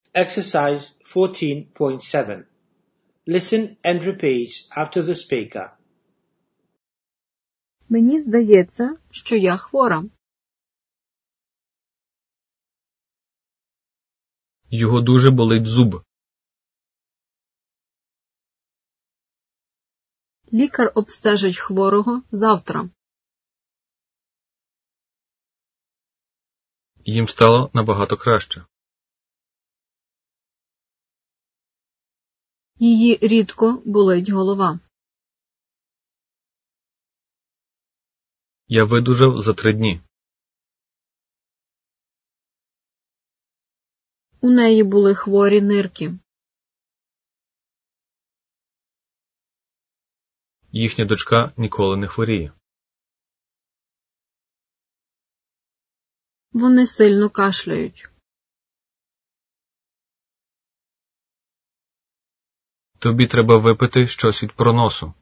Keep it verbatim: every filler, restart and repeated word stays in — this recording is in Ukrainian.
Exercise fourteen point seven. Listen and repeat after the speaker. Мені здається, що я хвора. Його дуже болить зуб. Лікар обстежить хворого завтра. Їм стало набагато краще. Її рідко болить голова. Я видужав за три дні. У неї були хворі нирки. Їхня дочка ніколи не хворіє. Вони сильно кашляють. Тобі треба випити щось від проносу.